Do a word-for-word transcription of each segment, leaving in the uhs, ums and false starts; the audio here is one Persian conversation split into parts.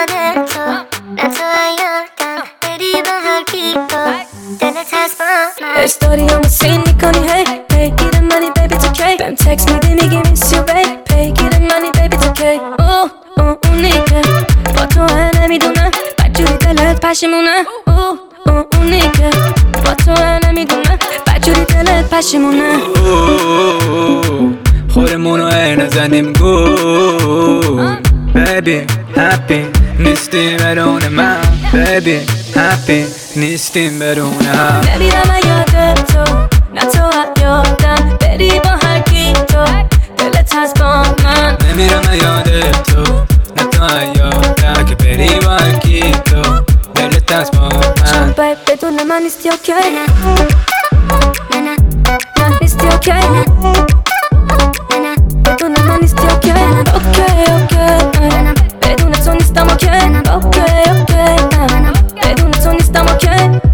یادت تو نه تو یادم بری بهار کی تو دلت هست با من استوریامو سین میکنی هی پیگیر منی بیبی تو کی بهم تکس میدی میگی میس یو بیب پیگیر منی بیبی تو کی اوه اوه اونی که با تو نمیدونم بدجوری دلت پشیمونه اوه اوه اونی که با تو نمیدونم بدجوری دلت پشیمونه خورمونو ای نزنیم گول بیبی هپی نیستیم بدون من بیبی هپی نیستیم بدون هم نمیرم یادت تو نه تو یادم بری با هر کی تو دلت هست با من نمیرم یادت تو نه تو یادم که بری با هر کی تو دلت هست با من بیب بدون من نیستی اوکی نه نه نه نیستی اوکی بدون من نیستی اوکی اوکی اوکی بدون تو نیستم اوکی اوکی اوکی بدون تو نیستم اوکی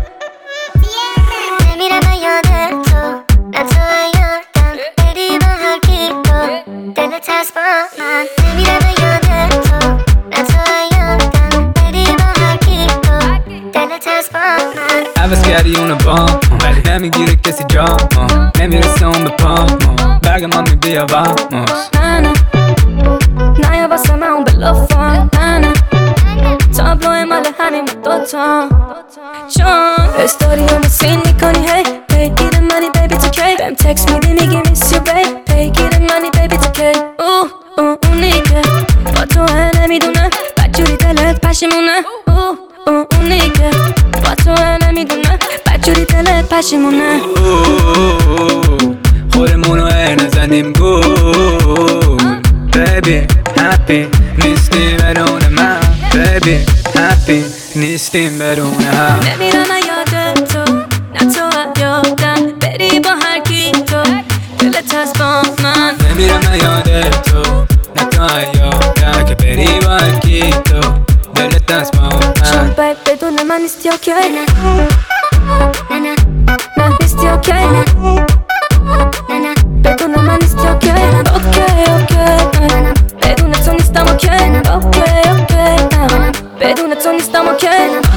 نمیرم یادت تو نه تو یادم بری با هر کی تو دلت هست با من نمیرم یادت تو نه تو یادم بری با هر کی تو دلت هست با من عوض کردی اونو بام ولی نمیگیره کسی جام نمیرسه اون به پام برگ ما میبی واموس نه نه نه یا واسه من اون بلافم نه نه تابلو مال همین دوتا چون استوریامو سین میکنی هی پیگیر منی بیبی تو کی بهم تکس میدی میگی میس یو بیب پیگیر منی بیبی تو کی اوه اوه اونی که با تو نمیدونم بدجوری دلت پشیمونه اوه اوه اونی که با تو نمیدونم بدجوری دلت پشیمونه خورمونو ای نزنیم گول بیبی هپی نیستیم بدون من بیبی هپی نیستیم بدون هم نمیرم یادت تو نه تو یادم بری با هر کی تو دلت هست با من نمیرم یادت تو نه تو یادم که بری با هر کی تو دلت هست با چون من بیب بدون من نیستی اوکی نه نه نه نیستی اوکی نه نه بدون من نیستی اوکی اوکی اوکی بدون تو نیستم اوکی اوکی اوکی بدون تو نیستم اوکی